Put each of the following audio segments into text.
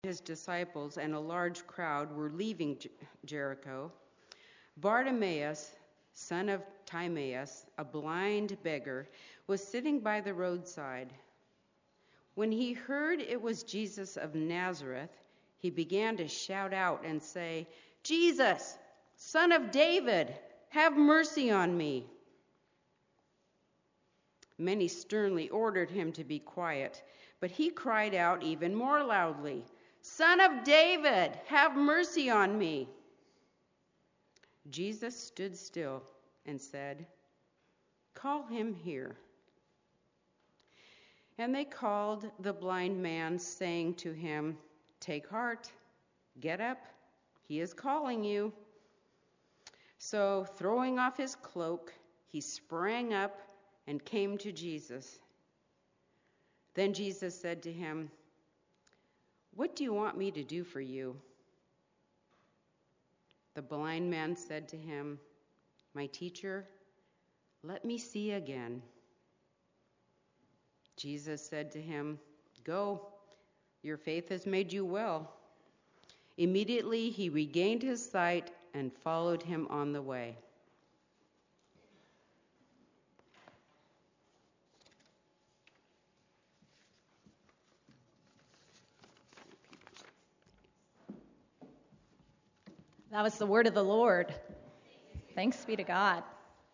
His disciples and a large crowd were leaving Jericho, Bartimaeus, son of Timaeus, a blind beggar, was sitting by the roadside. When he heard it was Jesus of Nazareth, he began to shout out and say, "Jesus, Son of David, have mercy on me." Many sternly ordered him to be quiet, but he cried out even more loudly, "Son of David, have mercy on me." Jesus stood still and said, "Call him here." And they called the blind man, saying to him, "Take heart, get up, he is calling you." So, throwing off his cloak, he sprang up and came to Jesus. Then Jesus said to him, "What do you want me to do for you?" The blind man said to him, "My teacher, let me see again." Jesus said to him, "Go, your faith has made you well." Immediately he regained his sight and followed him on the way. That was the word of the Lord. Thanks be to God.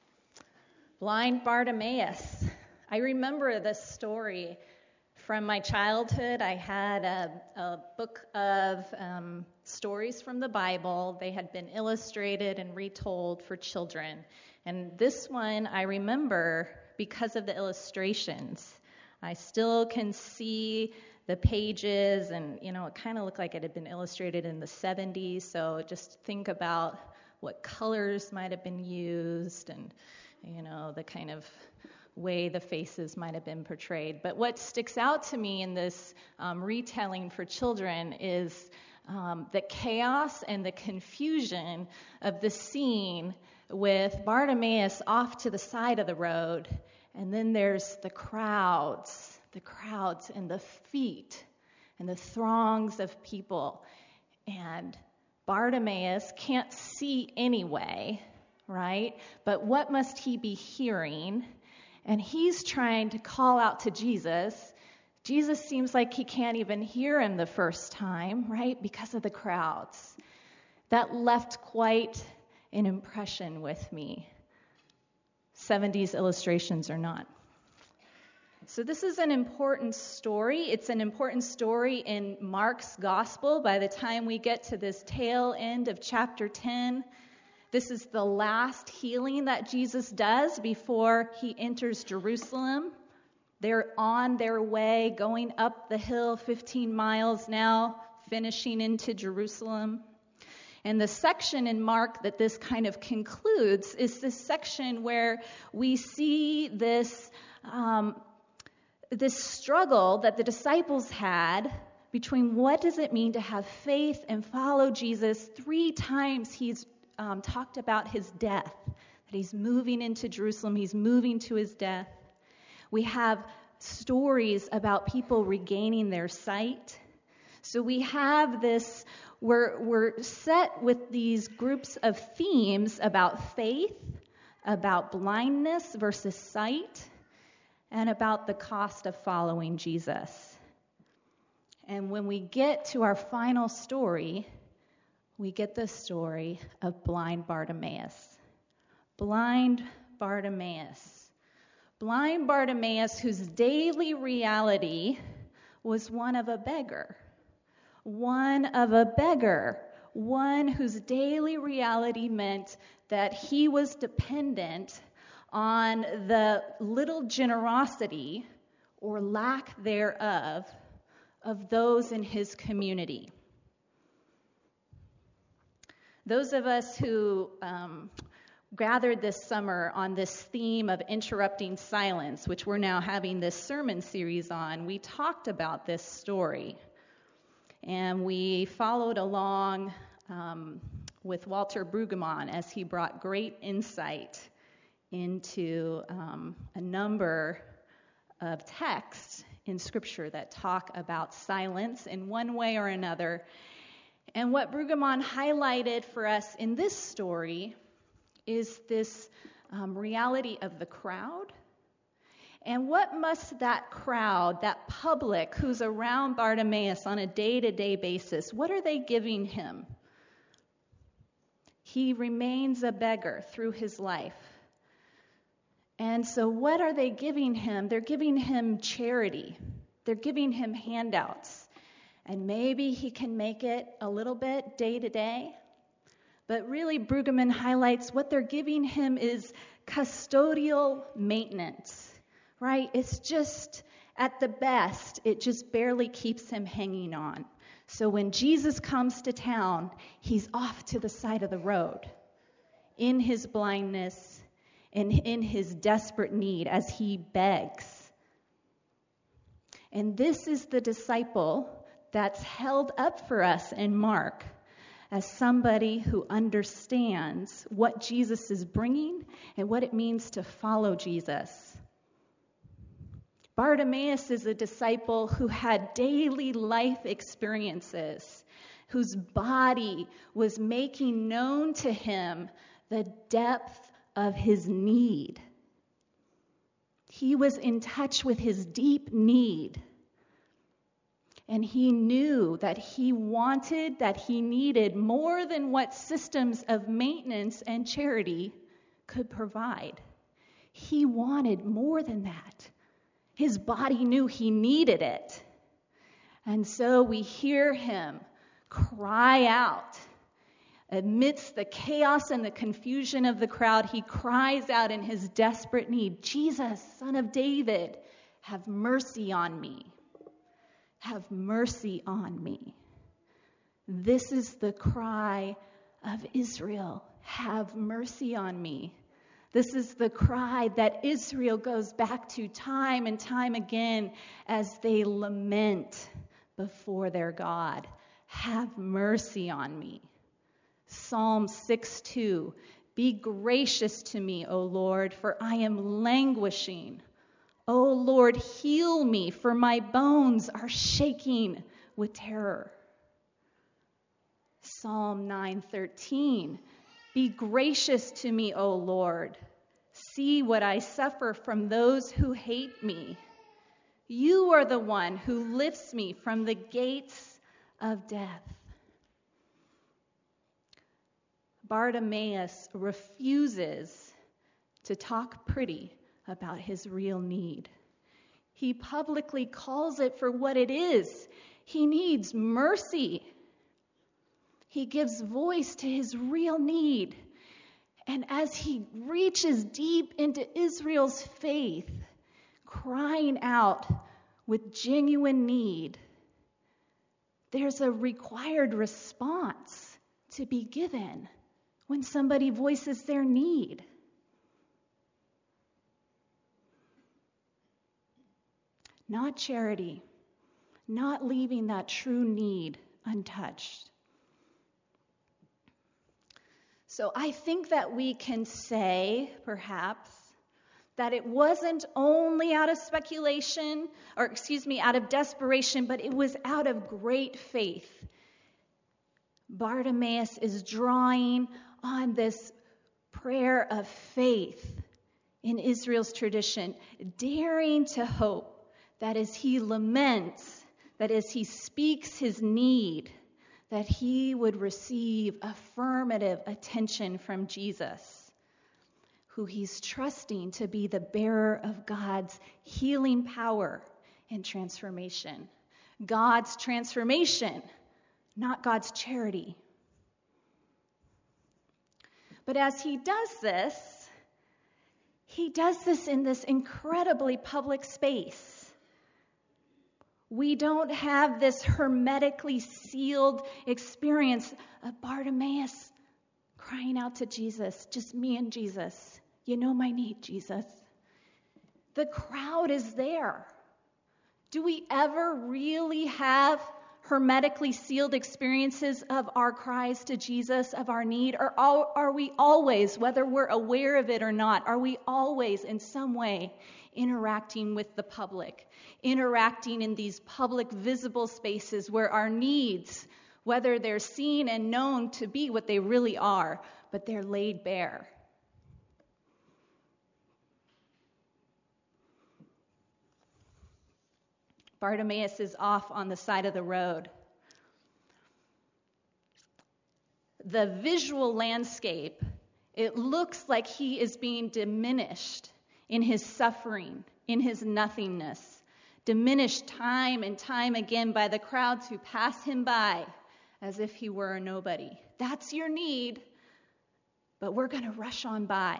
Blind Bartimaeus. I remember this story from my childhood. I had a book of stories from the Bible. They had been illustrated and retold for children. And this one I remember because of the illustrations. I still can see the pages, and it kind of looked like it had been illustrated in the 70s, so just think about what colors might have been used and the kind of way the faces might have been portrayed. But what sticks out to me in this retelling for children is the chaos and the confusion of the scene with Bartimaeus off to the side of the road, and then there's the crowds and the feet and the throngs of people. And Bartimaeus can't see anyway, right? But what must he be hearing? And he's trying to call out to Jesus. Jesus seems like he can't even hear him the first time, right? Because of the crowds. That left quite an impression with me. 70s illustrations or not. So this is an important story. It's an important story in Mark's gospel. By the time we get to this tail end of chapter 10, this is the last healing that Jesus does before he enters Jerusalem. They're on their way, going up the hill 15 miles now, finishing into Jerusalem. And the section in Mark that this kind of concludes is this section where we see this struggle that the disciples had between what does it mean to have faith and follow Jesus. 3 times he's talked about his death, that he's moving into Jerusalem, he's moving to his death. We have stories about people regaining their sight. So we have this, we're set with these groups of themes about faith, about blindness versus sight, and about the cost of following Jesus. And when we get to our final story, we get the story of blind Bartimaeus. Blind Bartimaeus. Blind Bartimaeus, whose daily reality was one of a beggar. One of a beggar. One whose daily reality meant that he was dependent on the little generosity or lack thereof of those in his community. Those of us who gathered this summer on this theme of interrupting silence, which we're now having this sermon series on, we talked about this story. And we followed along with Walter Brueggemann as he brought great insight into a number of texts in Scripture that talk about silence in one way or another. And what Brueggemann highlighted for us in this story is this reality of the crowd. And what must that crowd, that public who's around Bartimaeus on a day-to-day basis, what are they giving him? He remains a beggar through his life. And so what are they giving him? They're giving him charity. They're giving him handouts. And maybe he can make it a little bit day to day. But really, Brueggemann highlights what they're giving him is custodial maintenance, right? It's just, at the best, it just barely keeps him hanging on. So when Jesus comes to town, he's off to the side of the road in his blindness and in his desperate need as he begs. And this is the disciple that's held up for us in Mark as somebody who understands what Jesus is bringing and what it means to follow Jesus. Bartimaeus is a disciple who had daily life experiences, whose body was making known to him the depth of his need. He was in touch with his deep need. And he knew that he wanted, that he needed more than what systems of maintenance and charity could provide. He wanted more than that. His body knew he needed it. And so we hear him cry out. Amidst the chaos and the confusion of the crowd, he cries out in his desperate need, "Jesus, Son of David, have mercy on me. Have mercy on me." This is the cry of Israel. Have mercy on me. This is the cry that Israel goes back to time and time again as they lament before their God. Have mercy on me. Psalm 6:2, "Be gracious to me, O Lord, for I am languishing. O Lord, heal me, for my bones are shaking with terror." Psalm 9:13, "Be gracious to me, O Lord. See what I suffer from those who hate me. You are the one who lifts me from the gates of death." Bartimaeus refuses to talk pretty about his real need. He publicly calls it for what it is. He needs mercy. He gives voice to his real need. And as he reaches deep into Israel's faith, crying out with genuine need, there's a required response to be given when somebody voices their need. Not charity, not leaving that true need untouched. So I think that we can say, perhaps, that it wasn't only out of speculation, out of desperation, but it was out of great faith. Bartimaeus is drawing on this prayer of faith in Israel's tradition, daring to hope that as he laments, that as he speaks his need, that he would receive affirmative attention from Jesus, who he's trusting to be the bearer of God's healing power and transformation. God's transformation, not God's charity. But as he does this in this incredibly public space. We don't have this hermetically sealed experience of Bartimaeus crying out to Jesus, "Just me and Jesus. You know my need, Jesus." The crowd is there. Do we ever really have hermetically sealed experiences of our cries to Jesus, of our need? Or are we always, whether we're aware of it or not, are we always in some way interacting with the public, interacting in these public visible spaces where our needs, whether they're seen and known to be what they really are, but they're laid bare. Bartimaeus is off on the side of the road. The visual landscape, it looks like he is being diminished in his suffering, in his nothingness, diminished time and time again by the crowds who pass him by as if he were a nobody. That's your need, but we're going to rush on by.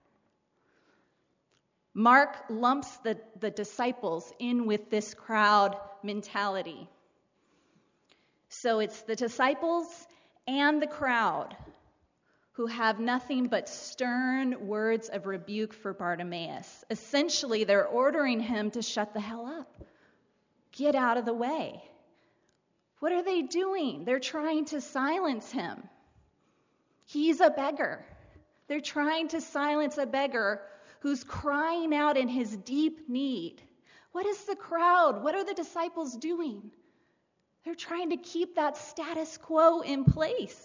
Mark lumps the disciples in with this crowd mentality. So it's the disciples and the crowd who have nothing but stern words of rebuke for Bartimaeus. Essentially, they're ordering him to shut the hell up. Get out of the way. What are they doing? They're trying to silence him. He's a beggar. They're trying to silence a beggar who's crying out in his deep need. What is the crowd? What are the disciples doing? They're trying to keep that status quo in place.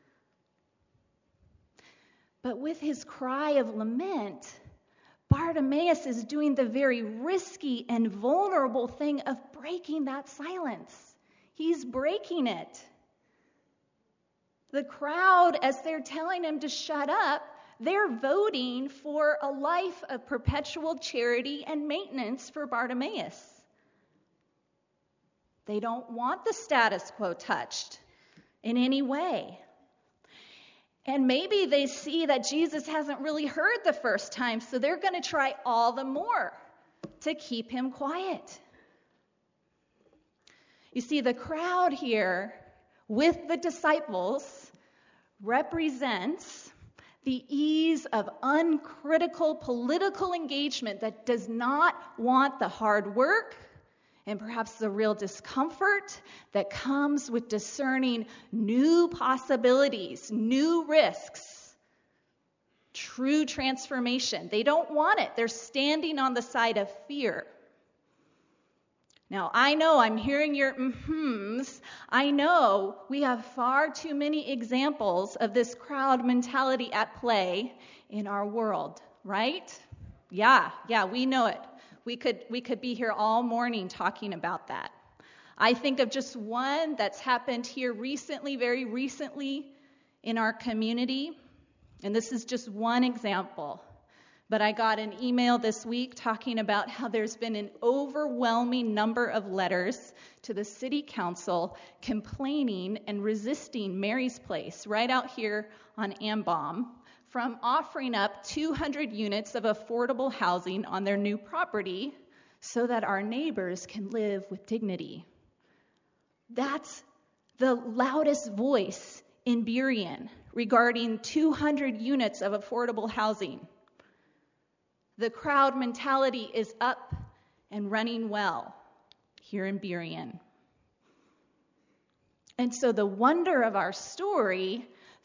But with his cry of lament, Bartimaeus is doing the very risky and vulnerable thing of breaking that silence. He's breaking it. The crowd, as they're telling him to shut up, they're voting for a life of perpetual charity and maintenance for Bartimaeus. They don't want the status quo touched in any way. And maybe they see that Jesus hasn't really heard the first time, so they're going to try all the more to keep him quiet. You see, the crowd here with the disciples represents the ease of uncritical political engagement that does not want the hard work and perhaps the real discomfort that comes with discerning new possibilities, new risks, true transformation. They don't want it. They're standing on the side of fear. Now, I know I'm hearing your mm-hms. I know we have far too many examples of this crowd mentality at play in our world, right? Yeah, we know it. We could be here all morning talking about that. I think of just one that's happened here recently, very recently in our community, and this is just one example. But I got an email this week talking about how there's been an overwhelming number of letters to the city council complaining and resisting Mary's Place right out here on Ambaum from offering up 200 units of affordable housing on their new property so that our neighbors can live with dignity. That's the loudest voice in Burien regarding 200 units of affordable housing. The crowd mentality is up and running well here in Burien. And so the wonder of our story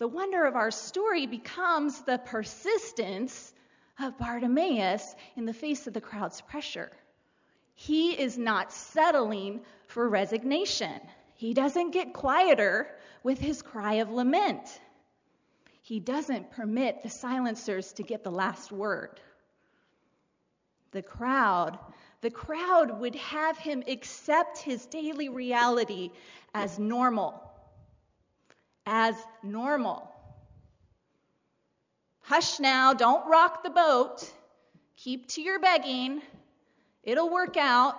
becomes the persistence of Bartimaeus in the face of the crowd's pressure. He is not settling for resignation. He doesn't get quieter with his cry of lament. He doesn't permit the silencers to get the last word. The crowd would have him accept his daily reality as normal. As normal. Hush now, don't rock the boat. Keep to your begging. It'll work out.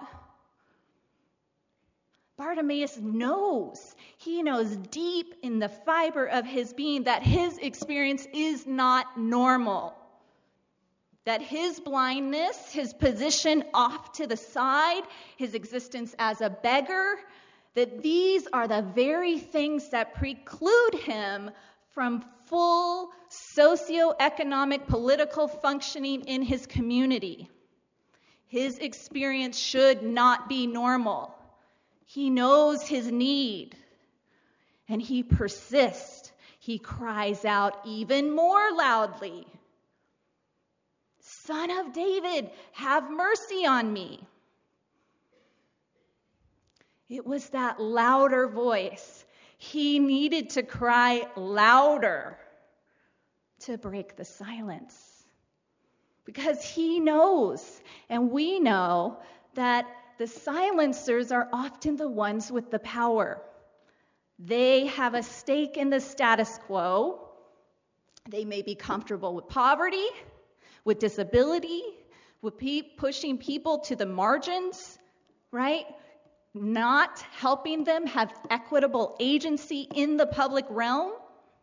Bartimaeus knows. He knows deep in the fiber of his being that his experience is not normal. That his blindness, his position off to the side, his existence as a beggar, that these are the very things that preclude him from full socioeconomic political functioning in his community. His experience should not be normal. He knows his need, and he persists. He cries out even more loudly. Son of David, have mercy on me. It was that louder voice. He needed to cry louder to break the silence. Because he knows, and we know, that the silencers are often the ones with the power. They have a stake in the status quo. They may be comfortable with poverty, with disability, with pushing people to the margins, right? Not helping them have equitable agency in the public realm.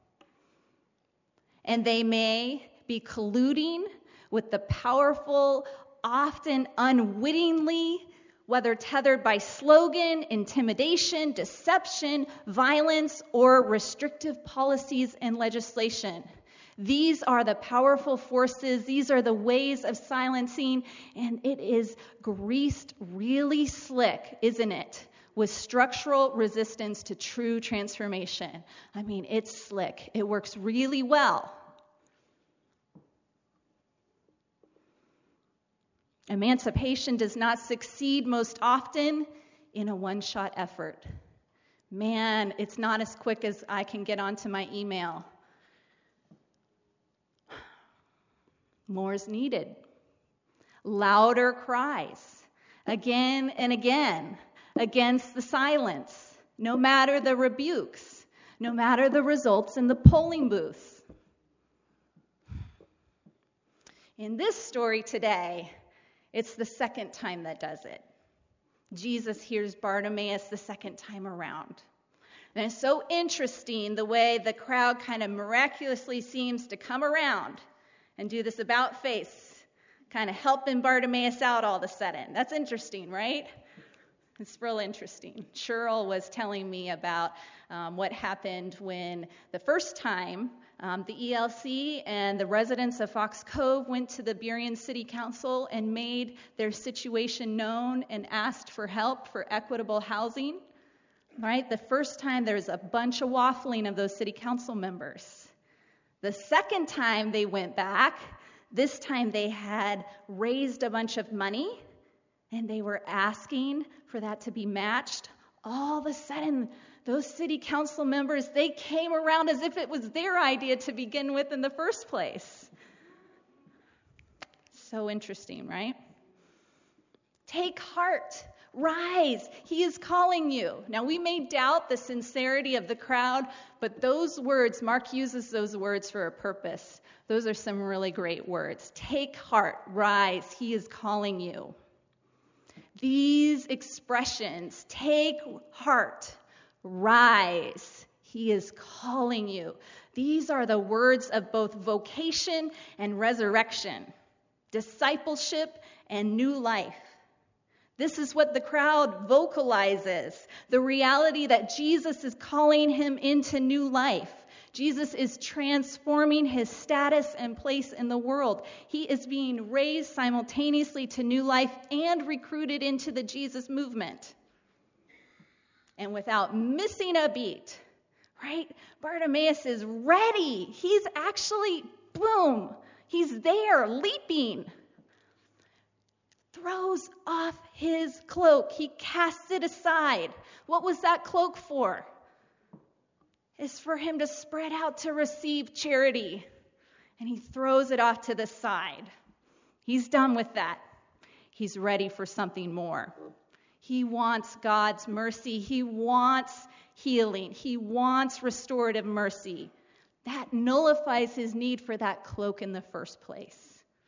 And they may be colluding with the powerful, often unwittingly, whether tethered by slogan, intimidation, deception, violence, or restrictive policies and legislation. These are the powerful forces. These are the ways of silencing, and it is greased really slick, isn't it? With structural resistance to true transformation. I mean, it's slick. It works really well. Emancipation does not succeed most often in a one-shot effort. Man, it's not as quick as I can get onto my email. More is needed. Louder cries, again and again, against the silence, no matter the rebukes, no matter the results in the polling booth. In this story today, it's the second time that does it. Jesus hears Bartimaeus the second time around. And it's so interesting the way the crowd kind of miraculously seems to come around and do this about face, kind of helping Bartimaeus out all of a sudden. That's interesting, right? It's real interesting. Cheryl was telling me about what happened when the first time the ELC and the residents of Fox Cove went to the Burien City Council and made their situation known and asked for help for equitable housing. Right? The first time there was a bunch of waffling of those city council members. The second time they went back, this time they had raised a bunch of money and they were asking for that to be matched. All of a sudden, those city council members, they came around as if it was their idea to begin with in the first place. So interesting, right? Take heart. Rise. He is calling you. Now, we may doubt the sincerity of the crowd, but those words, Mark uses those words for a purpose. Those are some really great words. Take heart. Rise. He is calling you. These expressions, take heart, rise, he is calling you. These are the words of both vocation and resurrection, discipleship and new life. This is what the crowd vocalizes, the reality that Jesus is calling him into new life. Jesus is transforming his status and place in the world. He is being raised simultaneously to new life and recruited into the Jesus movement. And without missing a beat, right? Bartimaeus is ready. He's actually, boom, he's there, leaping. Throws off his cloak. He casts it aside. What was that cloak for? Is for him to spread out to receive charity. And he throws it off to the side. He's done with that. He's ready for something more. He wants God's mercy. He wants healing. He wants restorative mercy. That nullifies his need for that cloak in the first place.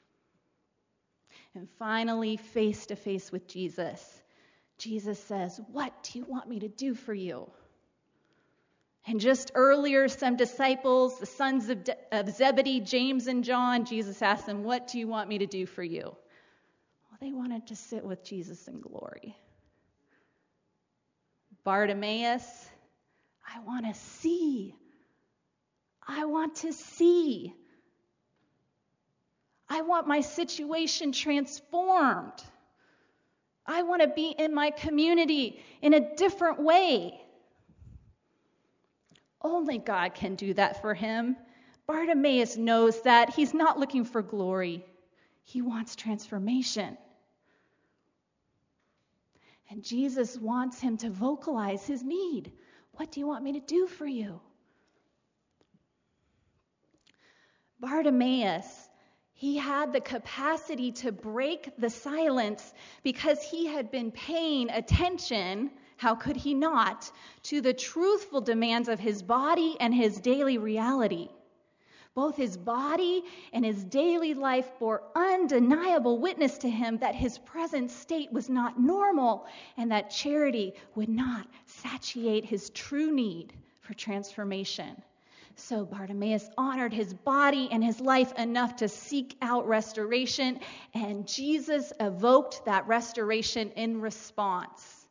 And finally, face to face with Jesus, Jesus says, "What do you want me to do for you?" And just earlier, some disciples, the sons of Zebedee, James and John, Jesus asked them, "What do you want me to do for you?" Well, they wanted to sit with Jesus in glory. Bartimaeus, I want to see. I want to see. I want my situation transformed. I want to be in my community in a different way. Only God can do that for him. Bartimaeus knows that he's not looking for glory. He wants transformation. And Jesus wants him to vocalize his need. What do you want me to do for you? Bartimaeus, he had the capacity to break the silence because he had been paying attention, how could he not, to the truthful demands of his body and his daily reality. Both his body and his daily life bore undeniable witness to him that his present state was not normal and that charity would not satiate his true need for transformation. So Bartimaeus honored his body and his life enough to seek out restoration, and Jesus evoked that restoration in response.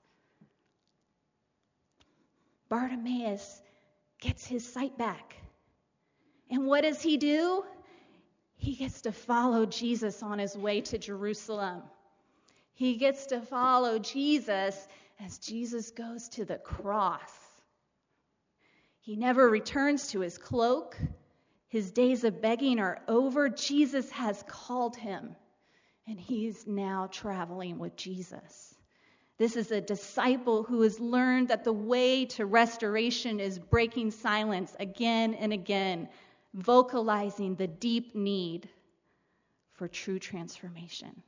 Bartimaeus gets his sight back. And what does he do? He gets to follow Jesus on his way to Jerusalem. He gets to follow Jesus as Jesus goes to the cross. He never returns to his cloak. His days of begging are over. Jesus has called him, and he's now traveling with Jesus. This is a disciple who has learned that the way to restoration is breaking silence again and again, vocalizing the deep need for true transformation.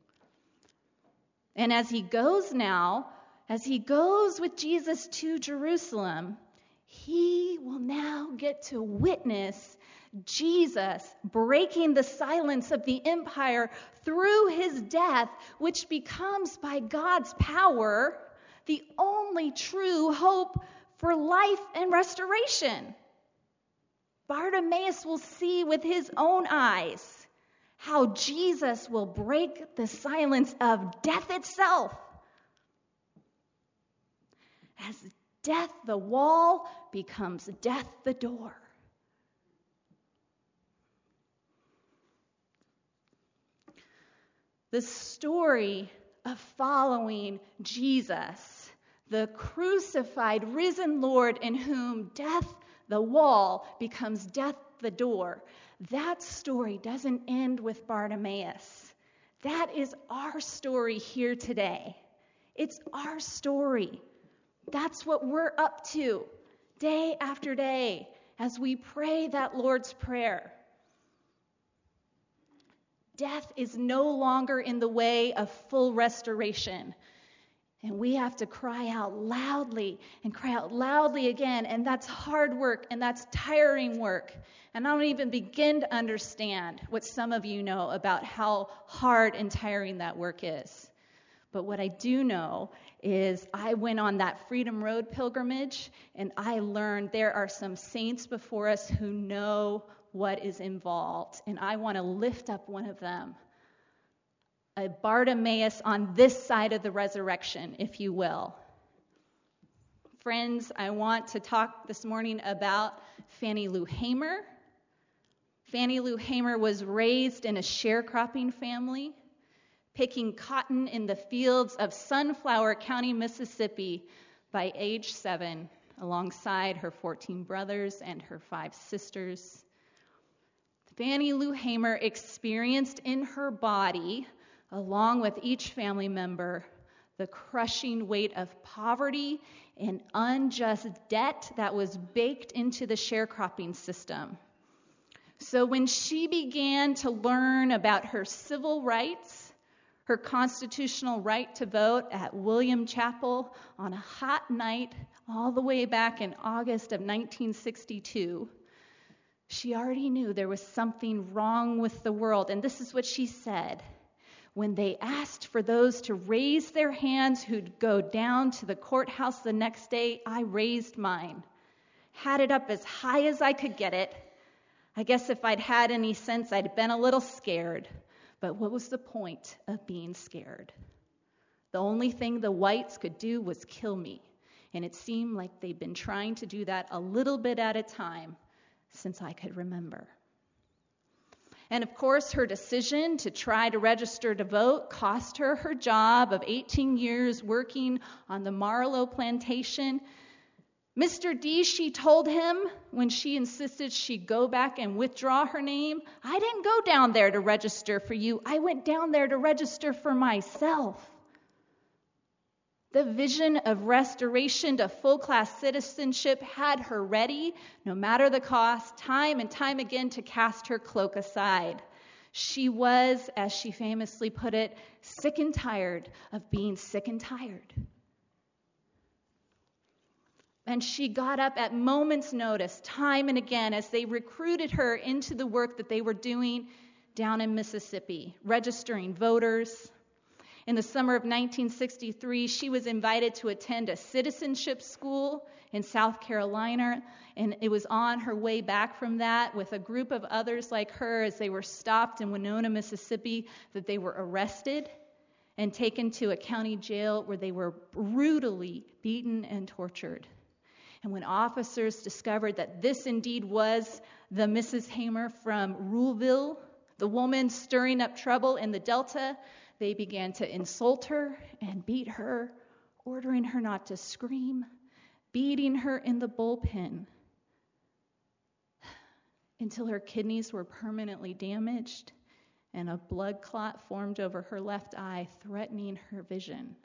And as he goes with Jesus to Jerusalem, he will now get to witness Jesus breaking the silence of the empire through his death, which becomes, by God's power, the only true hope for life and restoration. Bartimaeus will see with his own eyes how Jesus will break the silence of death itself. As death the wall becomes death the door. The story of following Jesus, the crucified, risen Lord in whom death the wall becomes death the door. That story doesn't end with Bartimaeus. That is our story here today. It's our story. That's what we're up to day after day as we pray that Lord's Prayer. Death is no longer in the way of full restoration. And we have to cry out loudly and cry out loudly again. And that's hard work and that's tiring work. And I don't even begin to understand what some of you know about how hard and tiring that work is. But what I do know is I went on that Freedom Road pilgrimage and I learned there are some saints before us who know what is involved. And I want to lift up one of them. A Bartimaeus on this side of the resurrection, if you will. Friends, I want to talk this morning about Fannie Lou Hamer. Fannie Lou Hamer was raised in a sharecropping family, picking cotton in the fields of Sunflower County, Mississippi by age 7, alongside her 14 brothers and her 5 sisters. Fannie Lou Hamer experienced in her body, along with each family member, the crushing weight of poverty and unjust debt that was baked into the sharecropping system. So when she began to learn about her civil rights, her constitutional right to vote at William Chapel on a hot night all the way back in August of 1962, she already knew there was something wrong with the world. And this is what she said. When they asked for those to raise their hands who'd go down to the courthouse the next day, I raised mine. Had it up as high as I could get it. I guess if I'd had any sense, I'd been a little scared. But what was the point of being scared? The only thing the whites could do was kill me. And it seemed like they'd been trying to do that a little bit at a time since I could remember. And of course, her decision to try to register to vote cost her her job of 18 years working on the Marlowe plantation. Mr. D, she told him when she insisted she go back and withdraw her name, I didn't go down there to register for you. I went down there to register for myself. The vision of restoration to full-class citizenship had her ready, no matter the cost, time and time again to cast her cloak aside. She was, as she famously put it, sick and tired of being sick and tired. And she got up at moment's notice, time and again, as they recruited her into the work that they were doing down in Mississippi, registering voters. In the summer of 1963, she was invited to attend a citizenship school in South Carolina, and it was on her way back from that with a group of others like her as they were stopped in Winona, Mississippi, that they were arrested and taken to a county jail where they were brutally beaten and tortured. And when officers discovered that this indeed was the Mrs. Hamer from Ruleville, the woman stirring up trouble in the Delta, they began to insult her and beat her, ordering her not to scream, beating her in the bullpen until her kidneys were permanently damaged and a blood clot formed over her left eye, threatening her vision.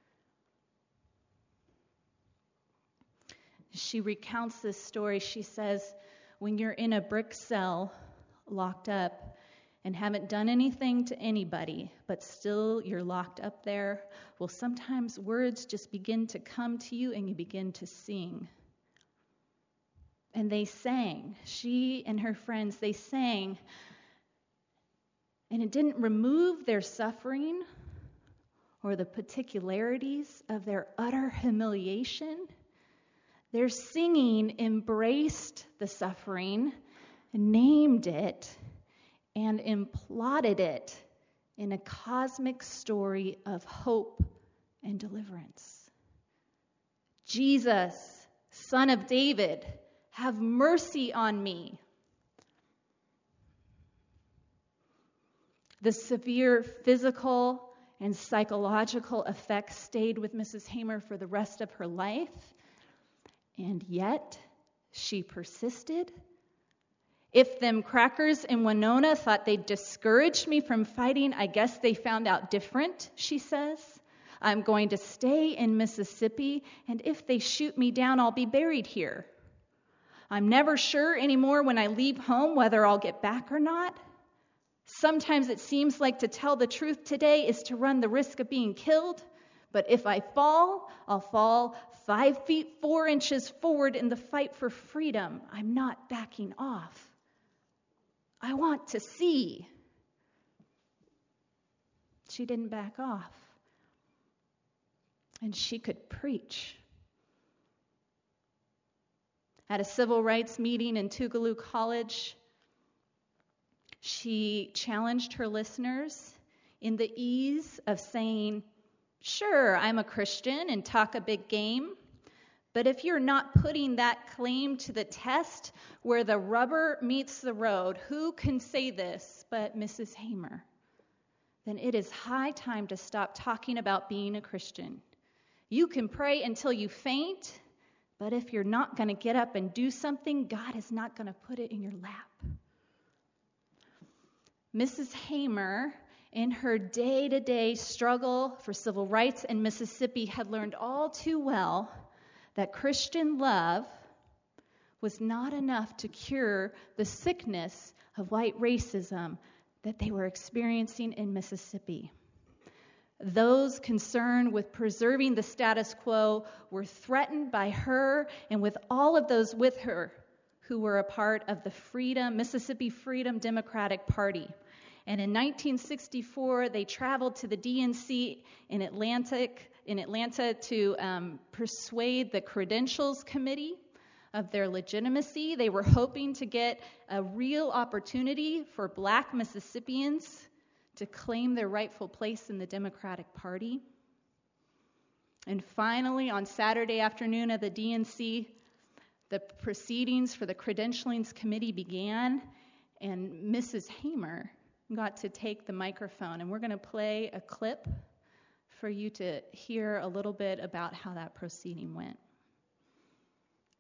She recounts this story. She says, when you're in a brick cell, locked up, and haven't done anything to anybody, but still you're locked up there, well, sometimes words just begin to come to you and you begin to sing. And they sang. She and her friends, they sang. And it didn't remove their suffering or the particularities of their utter humiliation. Their singing embraced the suffering, named it, and imploded it in a cosmic story of hope and deliverance. Jesus, Son of David, have mercy on me. The severe physical and psychological effects stayed with Mrs. Hamer for the rest of her life. And yet, she persisted. If them crackers in Winona thought they'd discouraged me from fighting, I guess they found out different, she says. I'm going to stay in Mississippi, and if they shoot me down, I'll be buried here. I'm never sure anymore when I leave home whether I'll get back or not. Sometimes it seems like to tell the truth today is to run the risk of being killed. But if I fall, I'll fall 5 feet 4 inches forward in the fight for freedom. I'm not backing off. I want to see. She didn't back off. And she could preach. At a civil rights meeting in Tougaloo College, she challenged her listeners in the ease of saying, sure, I'm a Christian and talk a big game, but if you're not putting that claim to the test where the rubber meets the road, who can say this but Mrs. Hamer? Then it is high time to stop talking about being a Christian. You can pray until you faint, but if you're not going to get up and do something, God is not going to put it in your lap. Mrs. Hamer, in her day-to-day struggle for civil rights in Mississippi, had learned all too well that Christian love was not enough to cure the sickness of white racism that they were experiencing in Mississippi. Those concerned with preserving the status quo were threatened by her and with all of those with her who were a part of the Mississippi Freedom Democratic Party. And in 1964, they traveled to the DNC in Atlanta to persuade the Credentials Committee of their legitimacy. They were hoping to get a real opportunity for Black Mississippians to claim their rightful place in the Democratic Party. And finally, on Saturday afternoon at the DNC, the proceedings for the Credentialings Committee began, and Mrs. Hamer got to take the microphone. And we're going to play a clip for you to hear a little bit about how that proceeding went.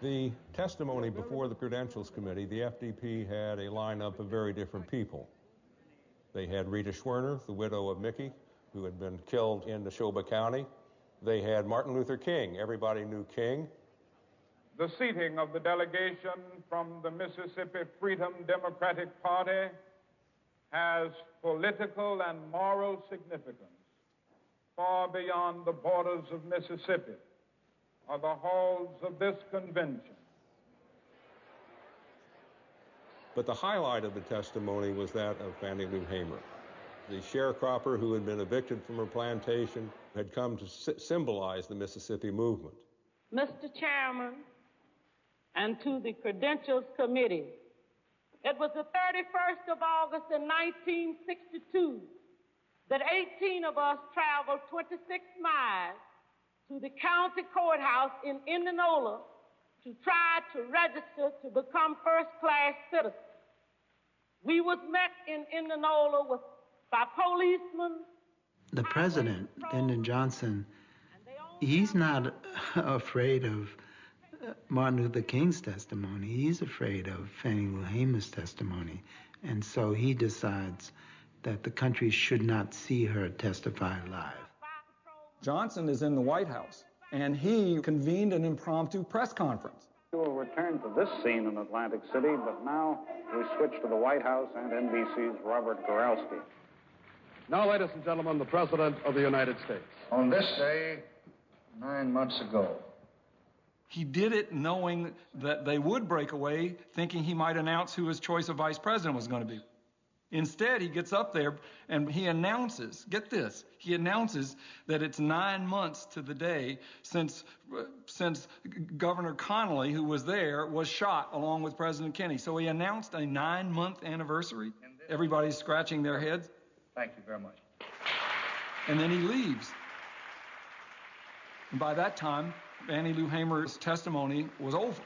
The testimony before the Credentials Committee, the FDP had a lineup of very different people. They had Rita Schwerner, the widow of Mickey, who had been killed in Neshoba County. They had Martin Luther King. Everybody knew King. The seating of the delegation from the Mississippi Freedom Democratic Party has political and moral significance far beyond the borders of Mississippi or the halls of this convention. But the highlight of the testimony was that of Fannie Lou Hamer. The sharecropper who had been evicted from her plantation had come to symbolize the Mississippi movement. Mr. Chairman, and to the Credentials Committee, it was the 31st of August in 1962 that 18 of us traveled 26 miles to the county courthouse in Indianola to try to register to become first-class citizens. We was met in Indianola by policemen. The president, Lyndon Johnson, he's not afraid of Martin Luther King's testimony. He's afraid of Fannie Lou Hamer's testimony. And so he decides that the country should not see her testify live. Johnson is in the White House, and he convened an impromptu press conference. We will return to this scene in Atlantic City, but now we switch to the White House and NBC's Robert Goralski. Now, ladies and gentlemen, the President of the United States. On this day, 9 months ago, he did it knowing that they would break away, thinking he might announce who his choice of vice president was going to be. Instead, he gets up there and he announces, get this, he announces that it's 9 months to the day since Governor Connolly, who was there, was shot along with President Kennedy. So he announced a 9-month anniversary. Everybody's scratching their heads. Thank you very much. And then he leaves. And by that time, Fannie Lou Hamer's testimony was over.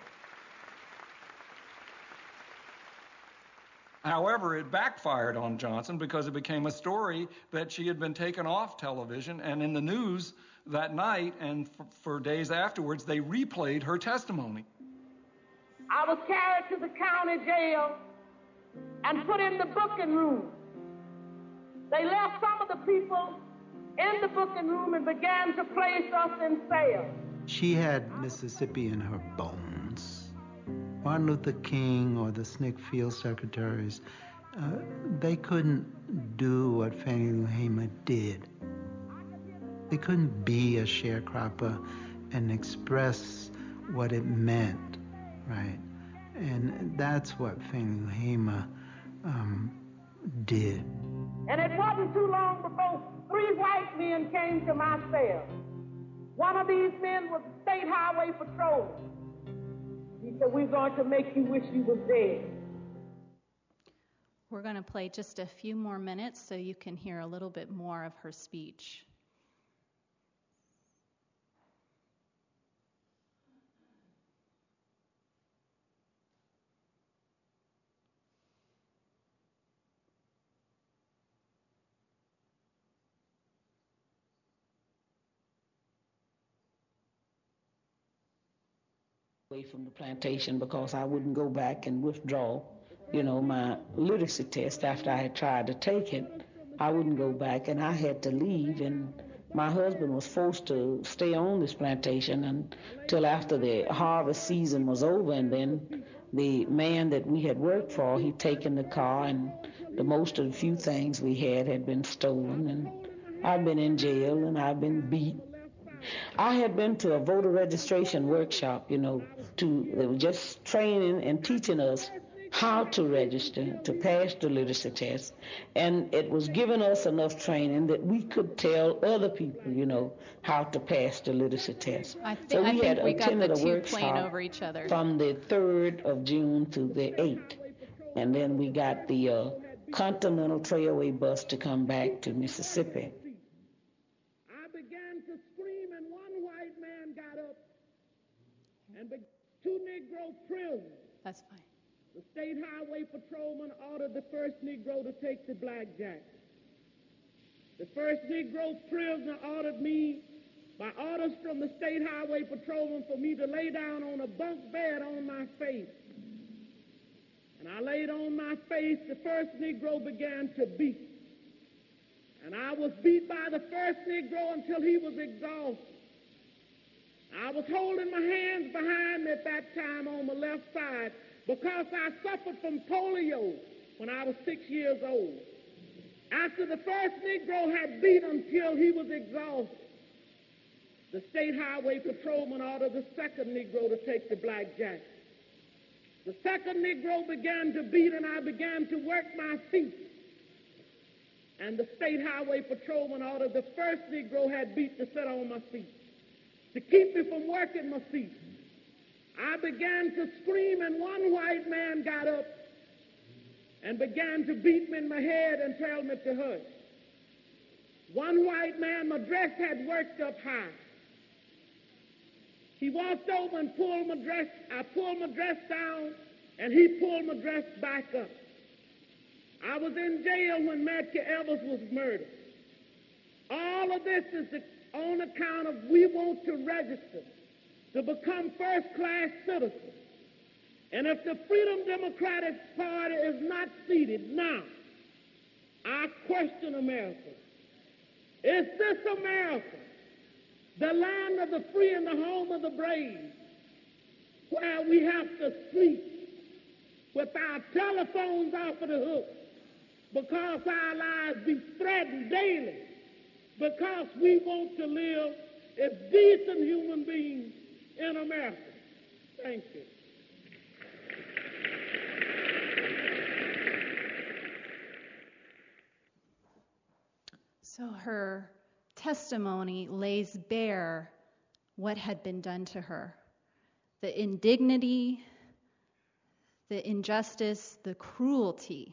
However, it backfired on Johnson because it became a story that she had been taken off television, and in the news that night and for days afterwards, they replayed her testimony. I was carried to the county jail and put in the booking room. They left some of the people in the booking room and began to place us in cells. She had Mississippi in her bones. Martin Luther King or the SNCC field secretaries, they couldn't do what Fannie Lou Hamer did. They couldn't be a sharecropper and express what it meant, right? And that's what Fannie Lou Hamer did. And it wasn't too long before 3 white men came to my cell. One of these men was a state highway patrolman. He said, "We're going to make you wish you was dead." We're going to play just a few more minutes so you can hear a little bit more of her speech. Away from the plantation because I wouldn't go back and withdraw, my literacy test after I had tried to take it. I wouldn't go back, and I had to leave, and my husband was forced to stay on this plantation until after the harvest season was over, and then the man that we had worked for, he'd taken the car, and the most of the few things we had been stolen, and I'd been in jail, and I'd been beat. I had been to a voter registration workshop, they were just training and teaching us how to register, to pass the literacy test. And it was giving us enough training that we could tell other people, how to pass the literacy test. I think we got the two playing over each other. From the 3rd of June to the 8th. And then we got the Continental Trailway bus to come back to Mississippi. And 2 Negro prisoners. That's fine. The state highway patrolman ordered the first Negro to take the blackjack. The first Negro prisoner ordered me by orders from the State Highway Patrolman for me to lay down on a bunk bed on my face. And I laid on my face. The first Negro began to beat. And I was beat by the first Negro until he was exhausted. I was holding my hands behind me at that time on the left side because I suffered from polio when I was 6 years old. After the first Negro had beat until he was exhausted, the State Highway Patrolman ordered the second Negro to take the blackjack. The second Negro began to beat, and I began to work my feet. And the State Highway Patrolman ordered the first Negro had beat to sit on my feet, to keep me from working my feet. I began to scream, and one white man got up and began to beat me in my head and tell me to hush. One white man, my dress had worked up high. He walked over and pulled my dress. I pulled my dress down, and he pulled my dress back up. I was in jail when Medgar Evers was murdered. All of this is on account of we want to register to become first-class citizens. And if the Freedom Democratic Party is not seated now, I question America. Is this America, the land of the free and the home of the brave, where we have to sleep with our telephones off of the hook because our lives be threatened daily because we want to live as decent human beings in America? Thank you. So her testimony lays bare what had been done to her. The indignity, the injustice, the cruelty.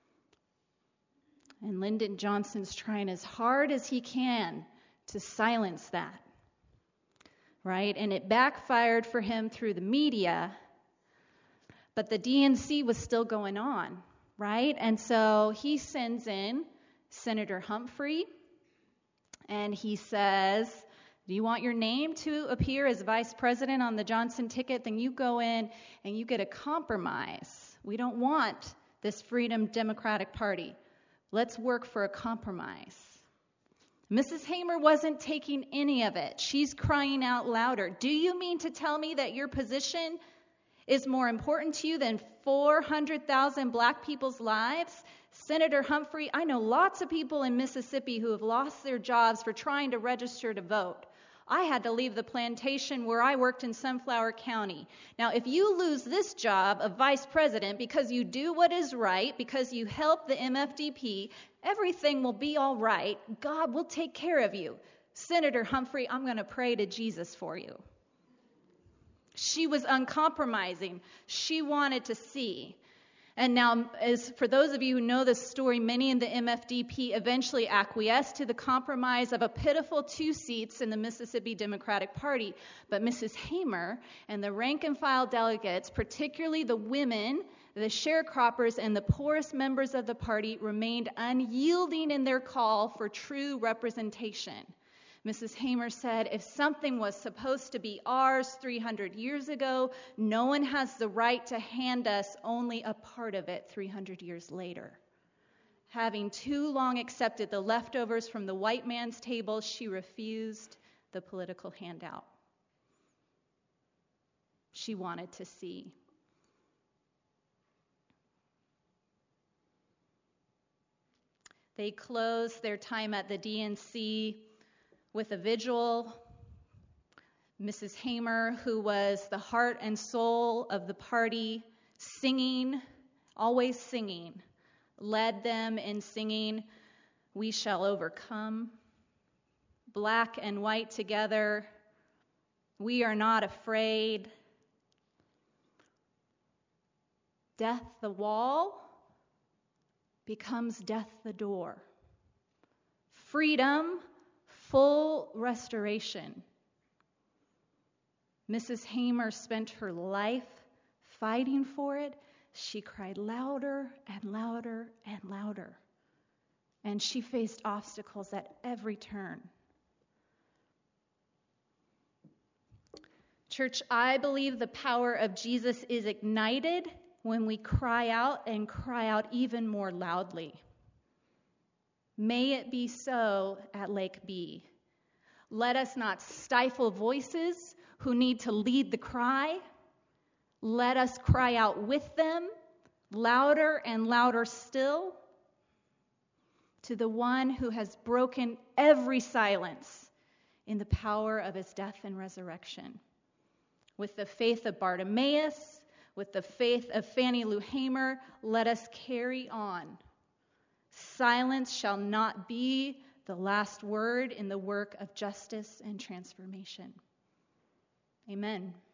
And Lyndon Johnson's trying as hard as he can to silence that, right? And it backfired for him through the media, but the DNC was still going on, right? And so he sends in Senator Humphrey, and he says, do you want your name to appear as vice president on the Johnson ticket? Then you go in and you get a compromise. We don't want this Freedom Democratic Party. Let's work for a compromise. Mrs. Hamer wasn't taking any of it. She's crying out louder. Do you mean to tell me that your position is more important to you than 400,000 black people's lives? Senator Humphrey, I know lots of people in Mississippi who have lost their jobs for trying to register to vote. I had to leave the plantation where I worked in Sunflower County. Now, if you lose this job of vice president because you do what is right, because you help the MFDP, everything will be all right. God will take care of you. Senator Humphrey, I'm going to pray to Jesus for you. She was uncompromising. She wanted to see. And now, as for those of you who know this story, many in the MFDP eventually acquiesced to the compromise of a pitiful 2 seats in the Mississippi Democratic Party. But Mrs. Hamer and the rank-and-file delegates, particularly the women, the sharecroppers, and the poorest members of the party, remained unyielding in their call for true representation. Mrs. Hamer said, if something was supposed to be ours 300 years ago, no one has the right to hand us only a part of it 300 years later. Having too long accepted the leftovers from the white man's table, she refused the political handout. She wanted to see. They closed their time at the DNC with a vigil. Mrs. Hamer, who was the heart and soul of the party, singing, always singing, led them in singing, "We shall overcome." Black and white together, we are not afraid. Death the wall becomes death the door. Freedom, full restoration. Mrs. Hamer spent her life fighting for it. She cried louder and louder and louder. And she faced obstacles at every turn. Church, I believe the power of Jesus is ignited when we cry out and cry out even more loudly. May it be so at Lake B. Let us not stifle voices who need to lead the cry. Let us cry out with them, louder and louder still, to the one who has broken every silence in the power of his death and resurrection. With the faith of Bartimaeus, with the faith of Fannie Lou Hamer, let us carry on. Silence shall not be the last word in the work of justice and transformation. Amen.